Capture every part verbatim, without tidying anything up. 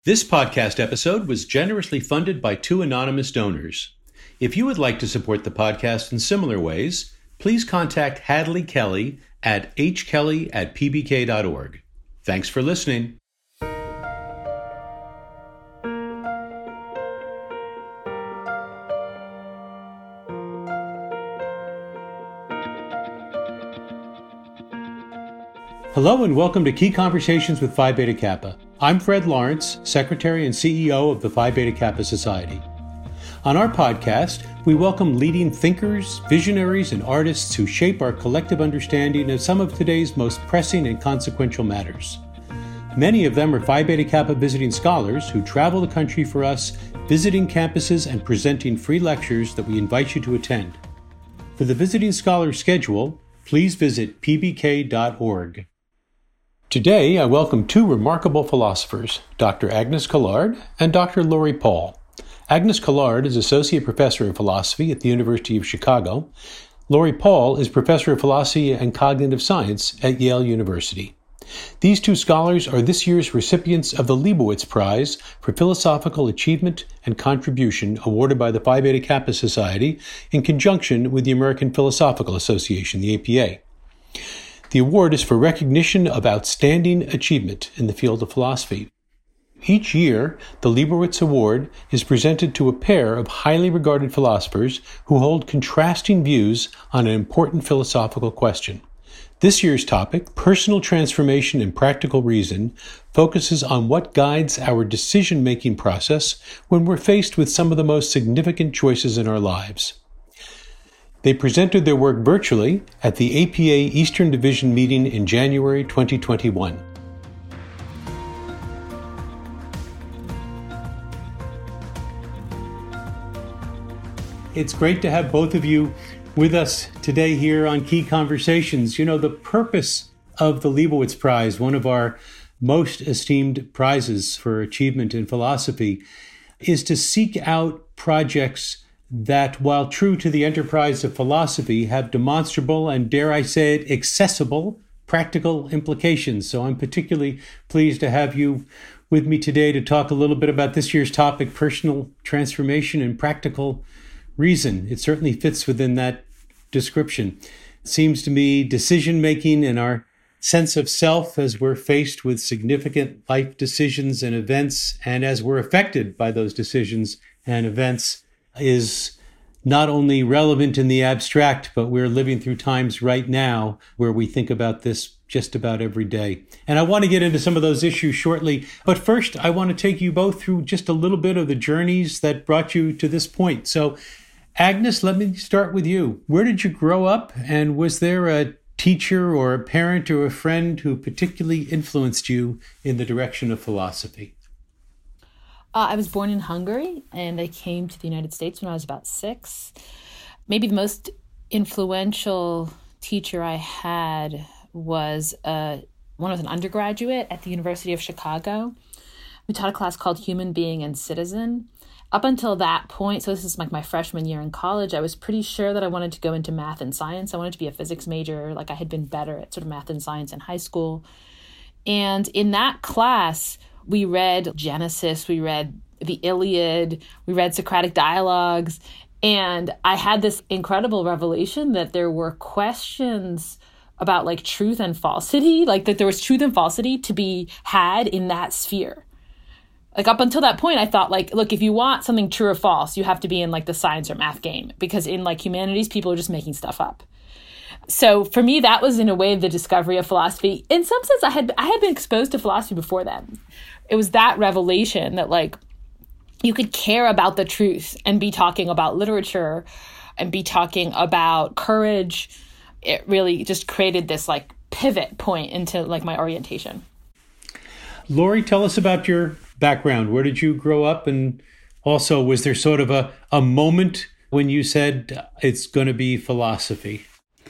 This podcast episode was generously funded by two anonymous donors. If you would like to support the podcast in similar ways, please contact Hadley Kelly at h kelly at p b k dot org. Thanks for listening. Hello and welcome to Key Conversations with Phi Beta Kappa. I'm Fred Lawrence, Secretary and C E O of the Phi Beta Kappa Society. On our podcast, we welcome leading thinkers, visionaries, and artists who shape our collective understanding of some of today's most pressing and consequential matters. Many of them are Phi Beta Kappa visiting scholars who travel the country for us, visiting campuses and presenting free lectures that we invite you to attend. For the visiting scholar schedule, please visit p b k dot org. Today, I welcome two remarkable philosophers, Doctor Agnes Callard and Doctor Laurie Paul. Agnes Callard is Associate Professor of Philosophy at the University of Chicago. Laurie Paul is Professor of Philosophy and Cognitive Science at Yale University. These two scholars are this year's recipients of the Leibowitz Prize for Philosophical Achievement and Contribution awarded by the Phi Beta Kappa Society in conjunction with the American Philosophical Association, the A P A. The award is for recognition of outstanding achievement in the field of philosophy. Each year, the Leibowitz Award is presented to a pair of highly regarded philosophers who hold contrasting views on an important philosophical question. This year's topic, Personal Transformation and Practical Reason, focuses on what guides our decision-making process when we're faced with some of the most significant choices in our lives. They presented their work virtually at the A P A Eastern Division meeting in January twenty twenty-one. It's great to have both of you with us today here on Key Conversations. You know, the purpose of the Leibowitz Prize, one of our most esteemed prizes for achievement in philosophy, is to seek out projects that, while true to the enterprise of philosophy, have demonstrable and, dare I say it, accessible practical implications. So I'm particularly pleased to have you with me today to talk a little bit about this year's topic, Personal Transformation and Practical Reason. It certainly fits within that description. It seems to me decision-making and our sense of self as we're faced with significant life decisions and events, and as we're affected by those decisions and events, is not only relevant in the abstract, but we're living through times right now where we think about this just about every day. And I want to get into some of those issues shortly. But first, I want to take you both through just a little bit of the journeys that brought you to this point. So, Agnes, let me start with you. Where did you grow up? And was there a teacher or a parent or a friend who particularly influenced you in the direction of philosophy? Uh, I was born in Hungary, and I came to the United States when I was about six. Maybe the most influential teacher I had was uh, one was an undergraduate at the University of Chicago. We taught a class called Human Being and Citizen. Up until that point, so this is like my freshman year in college, I was pretty sure that I wanted to go into math and science. I wanted to be a physics major. Like I had been better at sort of math and science in high school. And in that class, we read Genesis, we read the Iliad, we read Socratic Dialogues, and I had this incredible revelation that there were questions about like truth and falsity, like that there was truth and falsity to be had in that sphere. Like up until that point, I thought like, look, if you want something true or false, you have to be in like the science or math game, because in like humanities, people are just making stuff up. So for me, that was in a way the discovery of philosophy. In some sense, I had I had been exposed to philosophy before then. It was that revelation that like you could care about the truth and be talking about literature and be talking about courage. It really just created this like pivot point into like my orientation. Laurie, tell us about your background. Where did you grow up? And also, was there sort of a, a moment when you said it's going to be philosophy?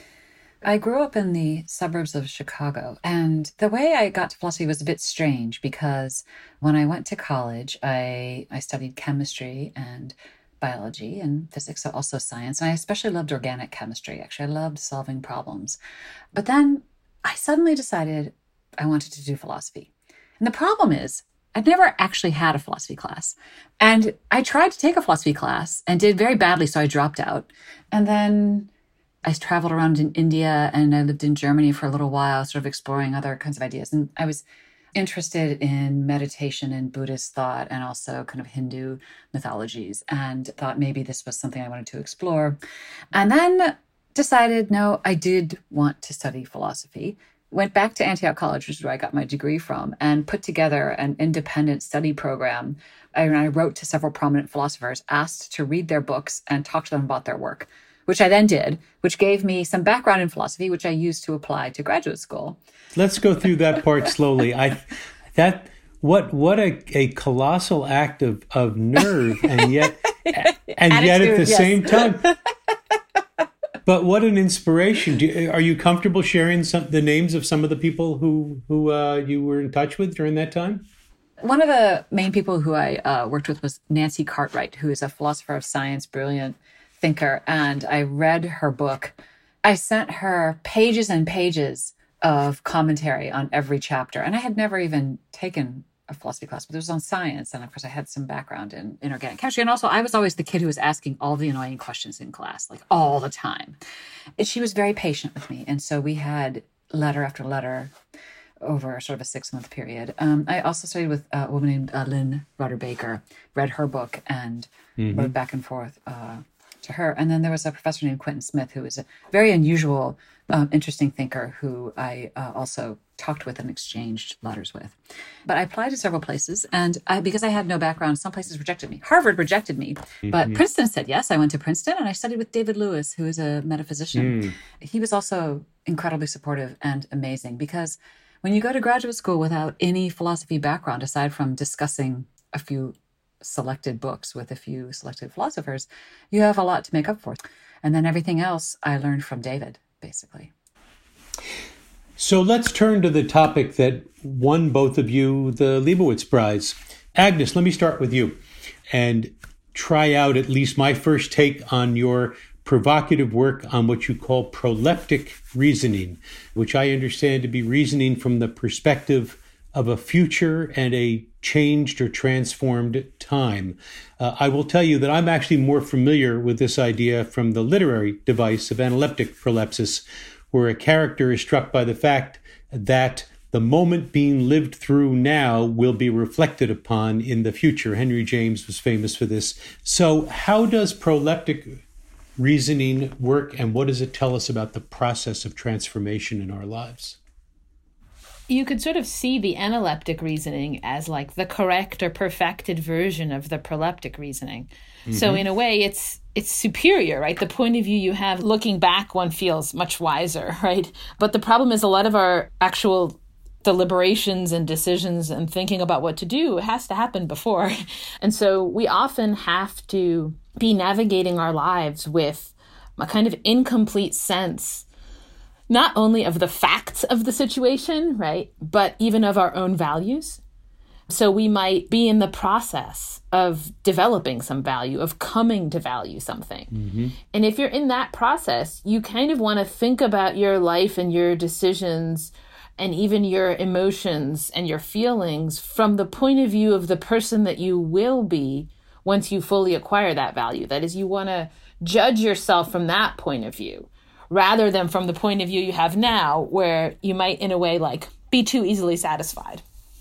I grew up in the suburbs of Chicago, and the way I got to philosophy was a bit strange because when I went to college, I, I studied chemistry and biology and physics, so also science. And I especially loved organic chemistry. Actually, I loved solving problems. But then I suddenly decided I wanted to do philosophy. And the problem is I'd never actually had a philosophy class. And I tried to take a philosophy class and did very badly, so I dropped out. And then I traveled around in India and I lived in Germany for a little while, sort of exploring other kinds of ideas. And I was interested in meditation and Buddhist thought and also kind of Hindu mythologies, and thought maybe this was something I wanted to explore. And then decided, no, I did want to study philosophy. Went back to Antioch College, which is where I got my degree from, and put together an independent study program. I, I wrote to several prominent philosophers, asked to read their books and talk to them about their work, which I then did, which gave me some background in philosophy, which I used to apply to graduate school. Let's go through that part slowly. I that what what a, a colossal act of, of nerve, and yet and Attitude, yet at the yes. same time. But what an inspiration! Do you, are you comfortable sharing some, the names of some of the people who who uh, you were in touch with during that time? One of the main people who I uh, worked with was Nancy Cartwright, who is a philosopher of science, brilliant thinker. And I read her book. I sent her pages and pages of commentary on every chapter. And I had never even taken a philosophy class, but it was on science. And of course, I had some background in inorganic chemistry. And also, I was always the kid who was asking all the annoying questions in class, like all the time. And she was very patient with me. And so we had letter after letter over sort of a six-month period. Um, I also studied with a woman named uh, Lynn Rutter Baker, read her book and mm-hmm. wrote back and forth uh, to her. And then there was a professor named Quentin Smith, who was a very unusual, um, interesting thinker who I uh, also talked with and exchanged letters with. But I applied to several places, and I, because I had no background, some places rejected me. Harvard rejected me, mm-hmm. but Princeton said yes. I went to Princeton, and I studied with David Lewis, who is a metaphysician. Mm. He was also incredibly supportive and amazing, because when you go to graduate school without any philosophy background, aside from discussing a few selected books with a few selected philosophers, you have a lot to make up for. And then everything else I learned from David, basically. So let's turn to the topic that won both of you the Leibowitz Prize. Agnes, let me start with you and try out at least my first take on your provocative work on what you call proleptic reasoning, which I understand to be reasoning from the perspective of a future and a changed or transformed time. Uh, I will tell you that I'm actually more familiar with this idea from the literary device of analeptic prolepsis, where a character is struck by the fact that the moment being lived through now will be reflected upon in the future. Henry James was famous for this. So how does proleptic reasoning work, and what does it tell us about the process of transformation in our lives? You could sort of see the analeptic reasoning as like the correct or perfected version of the proleptic reasoning. Mm-hmm. So in a way, it's it's superior, right? The point of view you have looking back, one feels much wiser, right? But the problem is a lot of our actual deliberations and decisions and thinking about what to do has to happen before. And so we often have to be navigating our lives with a kind of incomplete sense, not only of the facts of the situation, right, but even of our own values. So we might be in the process of developing some value, of coming to value something. Mm-hmm. And if you're in that process, you kind of want to think about your life and your decisions and even your emotions and your feelings from the point of view of the person that you will be once you fully acquire that value. That is, you want to judge yourself from that point of view, rather than from the point of view you have now, where you might, in a way, like be too easily satisfied.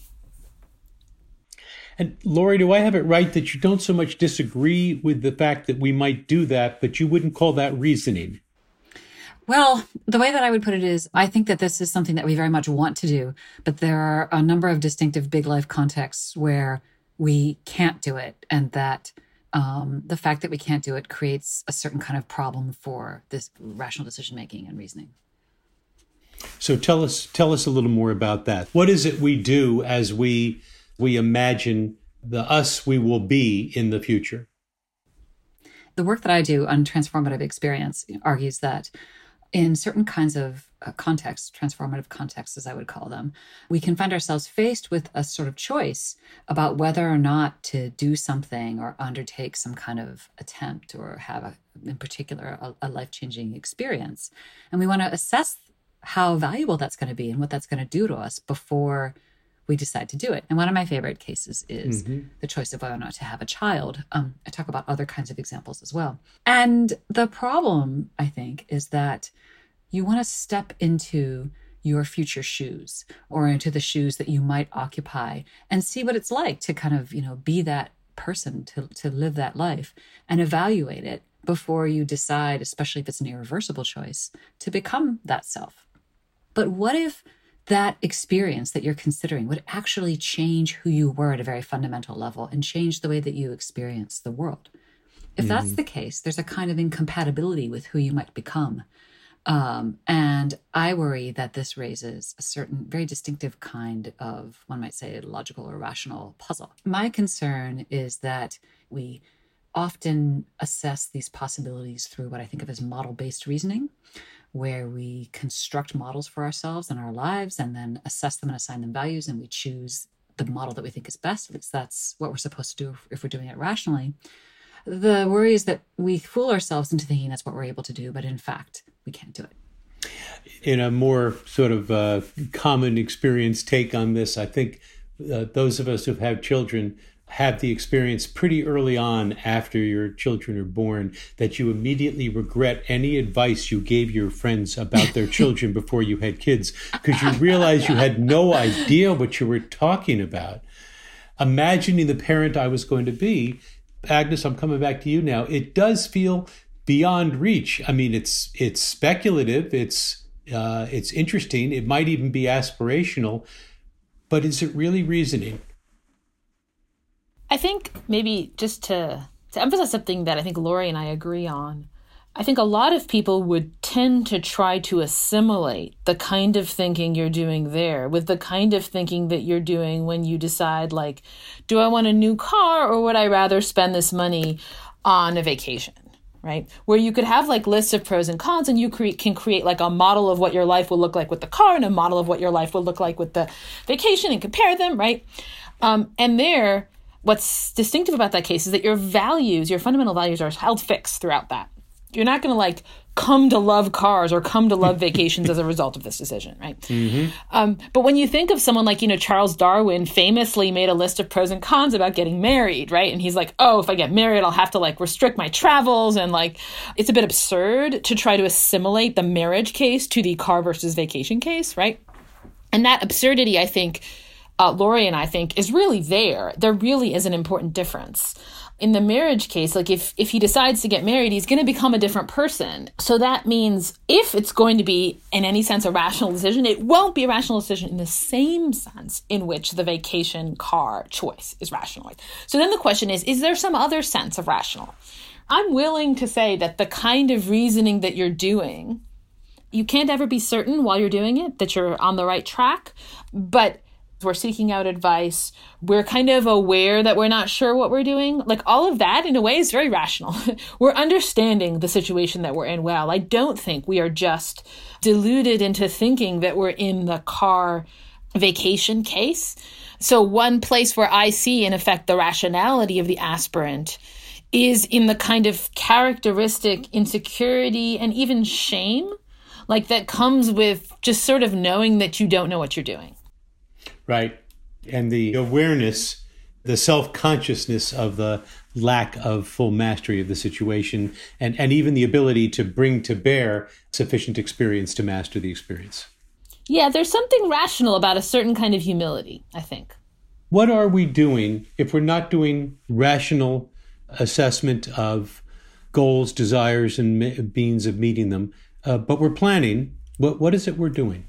And Laurie, do I have it right that you don't so much disagree with the fact that we might do that, but you wouldn't call that reasoning? Well, the way that I would put it is, I think that this is something that we very much want to do, but there are a number of distinctive big life contexts where we can't do it, and that um, the fact that we can't do it creates a certain kind of problem for this rational decision making and reasoning. So tell us, tell us a little more about that. What is it we do as we we imagine the us we will be in the future? The work that I do on transformative experience argues that in certain kinds of uh, contexts, transformative contexts, as I would call them, we can find ourselves faced with a sort of choice about whether or not to do something or undertake some kind of attempt or have, a, in particular, a, a life-changing experience. And we want to assess how valuable that's going to be and what that's going to do to us before we decide to do it. And one of my favorite cases is mm-hmm. the choice of whether or not to have a child. Um, I talk about other kinds of examples as well. And the problem, I think, is that you want to step into your future shoes or into the shoes that you might occupy and see what it's like to kind of, you know, be that person, to, to live that life and evaluate it before you decide, especially if it's an irreversible choice, to become that self. But what if that experience that you're considering would actually change who you were at a very fundamental level and change the way that you experience the world? If mm-hmm. that's the case, there's a kind of incompatibility with who you might become. Um, and I worry that this raises a certain very distinctive kind of, one might say, logical or rational puzzle. My concern is that we often assess these possibilities through what I think of as model-based reasoning, where we construct models for ourselves and our lives and then assess them and assign them values, and we choose the model that we think is best. At least that's what we're supposed to do if we're doing it rationally. The worry is that we fool ourselves into thinking that's what we're able to do, but in fact, we can't do it. In a more sort of uh, common experience take on this, I think uh, those of us who've had children have the experience pretty early on after your children are born that you immediately regret any advice you gave your friends about their children before you had kids, because you realize you had no idea what you were talking about. Imagining the parent I was going to be, Agnes, I'm coming back to you now. It does feel beyond reach. I mean, it's it's speculative. It's uh, it's interesting. It might even be aspirational, but is it really reasoning? I think maybe just to, to emphasize something that I think Lori and I agree on, I think a lot of people would tend to try to assimilate the kind of thinking you're doing there with the kind of thinking that you're doing when you decide, like, do I want a new car or would I rather spend this money on a vacation, right? Where you could have like lists of pros and cons, and you cre- can create like a model of what your life will look like with the car and a model of what your life will look like with the vacation and compare them, right? Um, and there, what's distinctive about that case is that your values, your fundamental values are held fixed throughout that. You're not going to like come to love cars or come to love vacations as a result of this decision, right? Mm-hmm. Um, but when you think of someone like, you know, Charles Darwin famously made a list of pros and cons about getting married, right? And he's like, oh, if I get married, I'll have to like restrict my travels. And like, it's a bit absurd to try to assimilate the marriage case to the car versus vacation case, right? And that absurdity, I think, uh, Lori and I think is really there. There really is an important difference. In the marriage case, like if, if he decides to get married, he's going to become a different person. So that means if it's going to be, in any sense, a rational decision, it won't be a rational decision in the same sense in which the vacation car choice is rational. So then the question is, is there some other sense of rational? I'm willing to say that the kind of reasoning that you're doing, you can't ever be certain while you're doing it that you're on the right track, but we're seeking out advice. We're kind of aware that we're not sure what we're doing. Like all of that, in a way, is very rational. We're understanding the situation that we're in well. I don't think we are just deluded into thinking that we're in the car vacation case. So one place where I see, in effect, the rationality of the aspirant is in the kind of characteristic insecurity and even shame, like that comes with just sort of knowing that you don't know what you're doing. Right. And the awareness, the self-consciousness of the lack of full mastery of the situation, and, and even the ability to bring to bear sufficient experience to master the experience. Yeah, there's something rational about a certain kind of humility, I think. What are we doing if we're not doing rational assessment of goals, desires, and means of meeting them, uh, but we're planning? What What is it we're doing?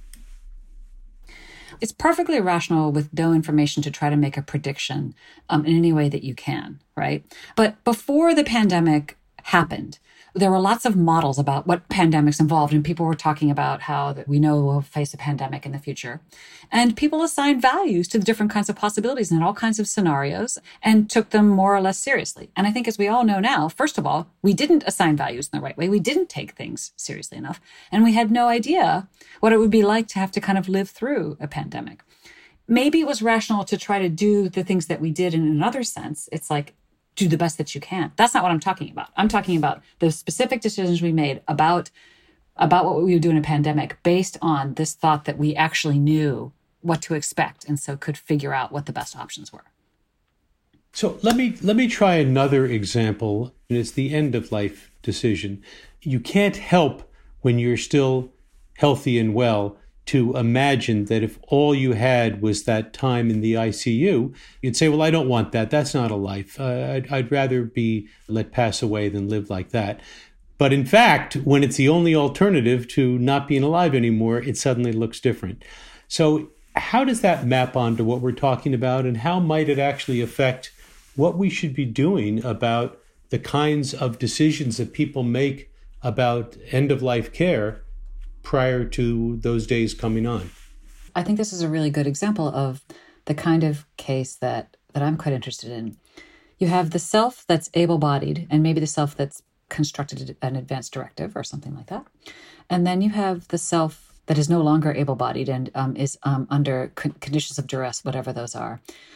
It's perfectly rational with no information to try to make a prediction um, in any way that you can, right? But before the pandemic happened, there were lots of models about what pandemics involved, and people were talking about how that we know we'll face a pandemic in the future. And people assigned values to the different kinds of possibilities and all kinds of scenarios and took them more or less seriously. And I think, as we all know now, first of all, we didn't assign values in the right way. We didn't take things seriously enough. And we had no idea what it would be like to have to kind of live through a pandemic. Maybe it was rational to try to do the things that we did in another sense. It's like, do the best that you can. That's not what I'm talking about. I'm talking about the specific decisions we made about, about what we would do in a pandemic based on this thought that we actually knew what to expect, and so could figure out what the best options were. So let me let me try another example, and it's the end of life decision. You can't help when you're still healthy and well to imagine that if all you had was that time in the I C U, you'd say, well, I don't want that. That's not a life. Uh, I'd, I'd rather be let pass away than live like that. But in fact, when it's the only alternative to not being alive anymore, it suddenly looks different. So how does that map onto what we're talking about, and how might it actually affect what we should be doing about the kinds of decisions that people make about end-of-life care prior to those days coming on? I think this is a really good example of the kind of case that, that I'm quite interested in. You have the self that's able-bodied, and maybe the self that's constructed an advance directive or something like that. And then you have the self that is no longer able-bodied and um, is um, under con- conditions of duress, whatever those are.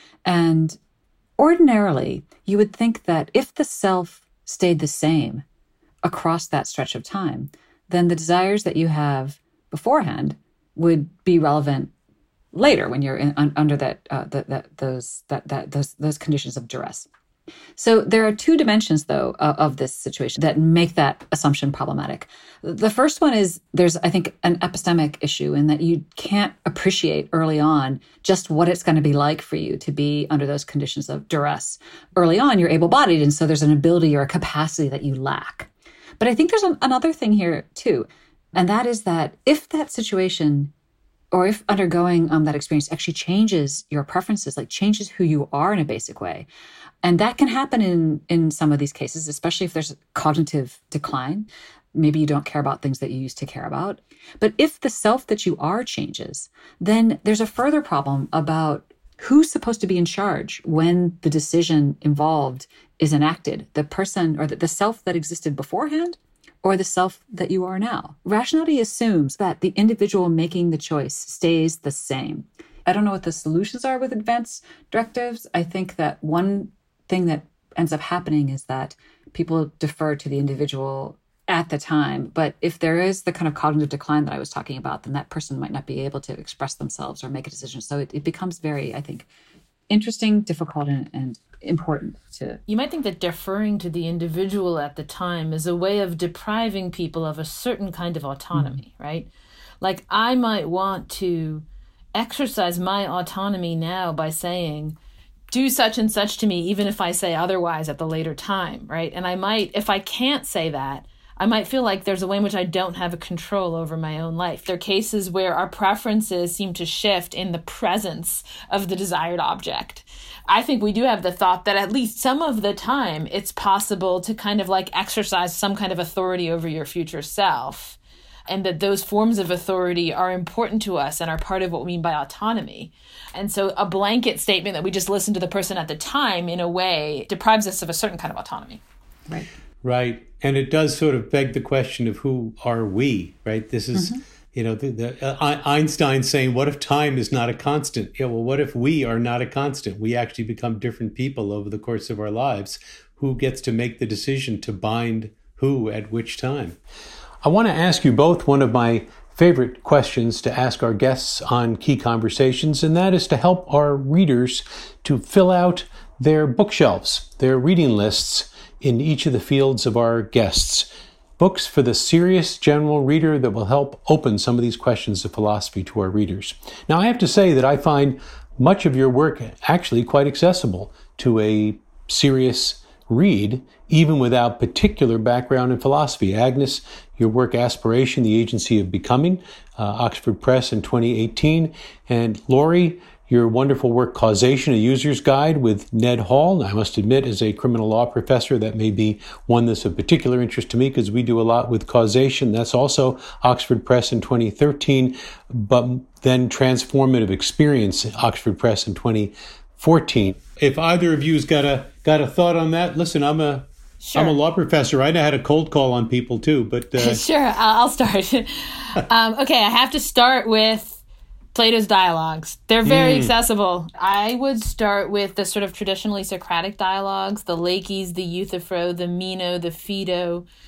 And ordinarily, you would think that if the self stayed the same across that stretch of time, then the desires that you have beforehand would be relevant later when you're in, un, under that, uh, that, that those that that those those conditions of duress. So there are two dimensions, though, uh, of this situation that make that assumption problematic. The first one is there's, I think, an epistemic issue in that you can't appreciate early on just what it's going to be like for you to be under those conditions of duress. Early on, you're able-bodied, and so there's an ability or a capacity that you lack. But I think there's an, another thing here, too, and that is that if that situation or if undergoing um, that experience actually changes your preferences, like changes who you are in a basic way, and that can happen in, in some of these cases, especially if there's cognitive decline. Maybe you don't care about things that you used to care about. But if the self that you are changes, then there's a further problem about who's supposed to be in charge when the decision involved is enacted, the person or the, the self that existed beforehand or the self that you are now. Rationality assumes that the individual making the choice stays the same. I don't know what the solutions are with advance directives. I think that one thing that ends up happening is that people defer to the individual at the time. But if there is the kind of cognitive decline that I was talking about, then that person might not be able to express themselves or make a decision. So it, it becomes very, I think, interesting, difficult, and, and important to... You might think that deferring to the individual at the time is a way of depriving people of a certain kind of autonomy, mm-hmm. right? Like I might want to exercise my autonomy now by saying, do such and such to me, even if I say otherwise at the later time, right? And I might, if I can't say that, I might feel like there's a way in which I don't have a control over my own life. There are cases where our preferences seem to shift in the presence of the desired object. I think we do have the thought that at least some of the time it's possible to kind of like exercise some kind of authority over your future self, and that those forms of authority are important to us and are part of what we mean by autonomy. And so a blanket statement that we just listen to the person at the time, in a way, deprives us of a certain kind of autonomy. Right. Right. And it does sort of beg the question of who are we, right? This is, mm-hmm. you know, the, the, uh, Einstein saying, what if time is not a constant? Yeah, well, what if we are not a constant? We actually become different people over the course of our lives. Who gets to make the decision to bind who at which time? I want to ask you both one of my favorite questions to ask our guests on Key Conversations, and that is to help our readers to fill out their bookshelves, their reading lists in each of the fields of our guests. Books for the serious general reader that will help open some of these questions of philosophy to our readers. Now, I have to say that I find much of your work actually quite accessible to a serious read, even without particular background in philosophy. Agnes, your work Aspiration, the Agency of Becoming, uh, Oxford Press in twenty eighteen. And Laurie, your wonderful work Causation, a User's Guide with Ned Hall. I must admit, as a criminal law professor, that may be one that's of particular interest to me because we do a lot with causation. That's also Oxford Press in twenty thirteen, but then Transformative Experience, Oxford Press in twenty fourteen. If either of you's got a got a thought on that, listen, I'm a Sure. I'm a law professor. I know how to cold call on people too, but uh... sure, I'll start. um, okay, I have to start with Plato's dialogues. They're very mm. accessible. I would start with the sort of traditionally Socratic dialogues, the Laches, the Euthyphro, the Meno, the Phaedo.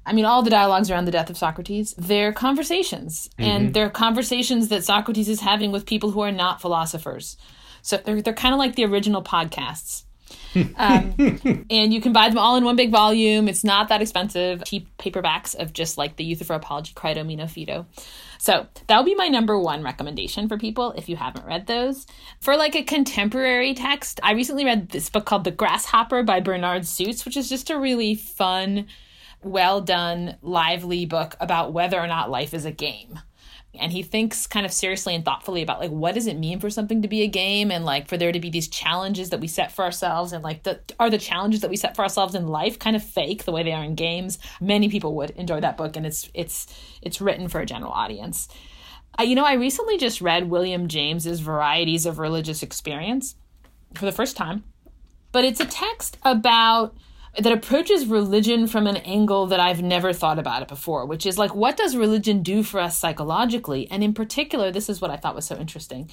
I mean, all the dialogues around the death of Socrates, they're conversations. Mm-hmm. And they're conversations that Socrates is having with people who are not philosophers. So they're, they're kind of like the original podcasts. um, and you can buy them all in one big volume. It's not that expensive. Cheap paperbacks of just like the Euthyphro Apology, Crito, Meno, Phaedo. So that would be my number one recommendation for people if you haven't read those. For like a contemporary text, I recently read this book called The Grasshopper by Bernard Suits, which is just a really fun, well done, lively book about whether or not life is a game. And he thinks kind of seriously and thoughtfully about like, what does it mean for something to be a game? And like for there to be these challenges that we set for ourselves, and like the, are the challenges that we set for ourselves in life kind of fake the way they are in games? Many people would enjoy that book, and it's it's it's written for a general audience. Uh, you know, I recently just read William James's Varieties of Religious Experience for the first time, but it's a text about that approaches religion from an angle that I've never thought about it before, which is like, what does religion do for us psychologically? And in particular, this is what I thought was so interesting.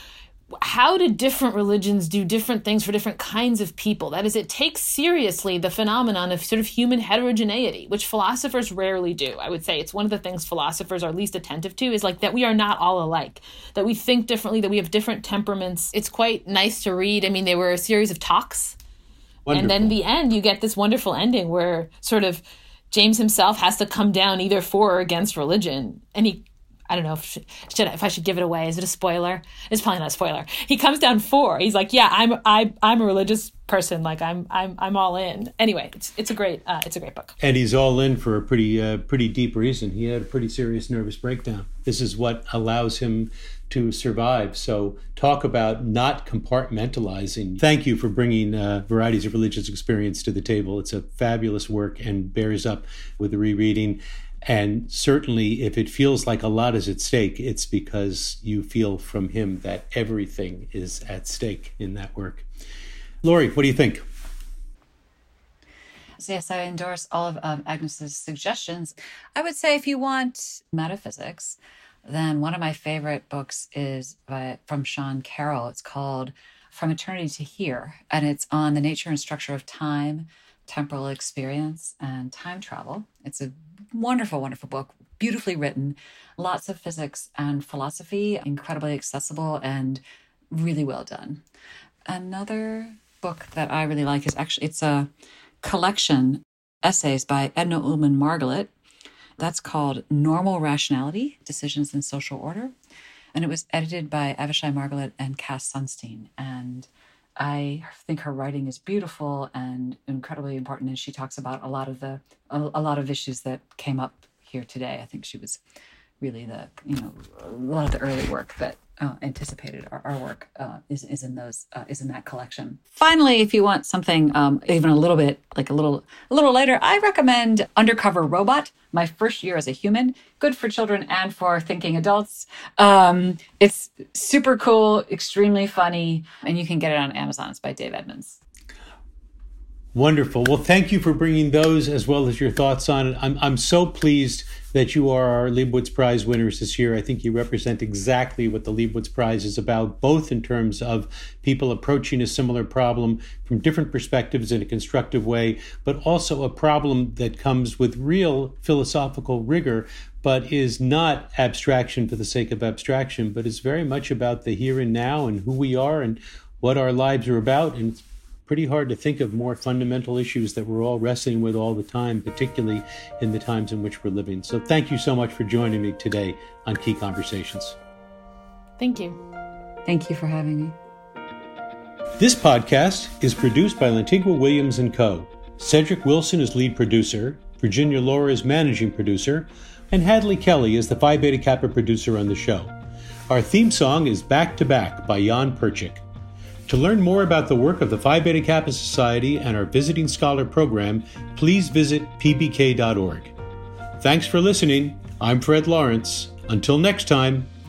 How do different religions do different things for different kinds of people? That is, it takes seriously the phenomenon of sort of human heterogeneity, which philosophers rarely do. I would say it's one of the things philosophers are least attentive to, is like that we are not all alike, that we think differently, that we have different temperaments. It's quite nice to read. I mean, they were a series of talks. Wonderful. And then in the end, you get this wonderful ending where sort of James himself has to come down either for or against religion. And he, I don't know if, should, if I should give it away. Is it a spoiler? It's probably not a spoiler. He comes down for. He's like, yeah, I'm I, I'm a religious person. Like I'm I'm I'm all in. Anyway, it's it's a great uh, it's a great book. And he's all in for a pretty uh, pretty deep reason. He had a pretty serious nervous breakdown. This is what allows him to survive. So talk about not compartmentalizing. Thank you for bringing uh, Varieties of Religious Experience to the table. It's a fabulous work and bears up with the rereading. And certainly if it feels like a lot is at stake, it's because you feel from him that everything is at stake in that work. Lori, what do you think? So yes, I endorse all of um, Agnes's suggestions. I would say if you want metaphysics, then one of my favorite books is by, from Sean Carroll. It's called From Eternity to Here, and it's on the nature and structure of time, temporal experience, and time travel. It's a wonderful, wonderful book, beautifully written, lots of physics and philosophy, incredibly accessible and really well done. Another book that I really like is actually, it's a collection essays by Edna Ullmann Margalit. That's called Normal Rationality, Decisions in Social Order. And it was edited by Avishai Margalit and Cass Sunstein. And I think her writing is beautiful and incredibly important. And she talks about a lot of the a, a lot of issues that came up here today. I think she was really the, you know, a lot of the early work that uh, anticipated our, our work uh, is, is in those, uh, is in that collection. Finally, if you want something um, even a little bit, like a little, a little later, I recommend Undercover Robot, My First Year as a Human, good for children and for thinking adults. Um, it's super cool, extremely funny, and you can get it on Amazon. It's by Dave Edmonds. Wonderful. Well, thank you for bringing those as well as your thoughts on it. I'm I'm so pleased that you are our Leibowitz Prize winners this year. I think you represent exactly what the Leibowitz Prize is about, both in terms of people approaching a similar problem from different perspectives in a constructive way, but also a problem that comes with real philosophical rigor, but is not abstraction for the sake of abstraction, but is very much about the here and now and who we are and what our lives are about. And it's pretty hard to think of more fundamental issues that we're all wrestling with all the time, particularly in the times in which we're living. So thank you so much for joining me today on Key Conversations. Thank you. Thank you for having me. This podcast is produced by Lantigua Williams and Co. Cedric Wilson is lead producer, Virginia Laura is managing producer, and Hadley Kelly is the Phi Beta Kappa producer on the show. Our theme song is Back to Back by Jan Perchik. To learn more about the work of the Phi Beta Kappa Society and our Visiting Scholar program, please visit p b k dot org. Thanks for listening. I'm Fred Lawrence. Until next time.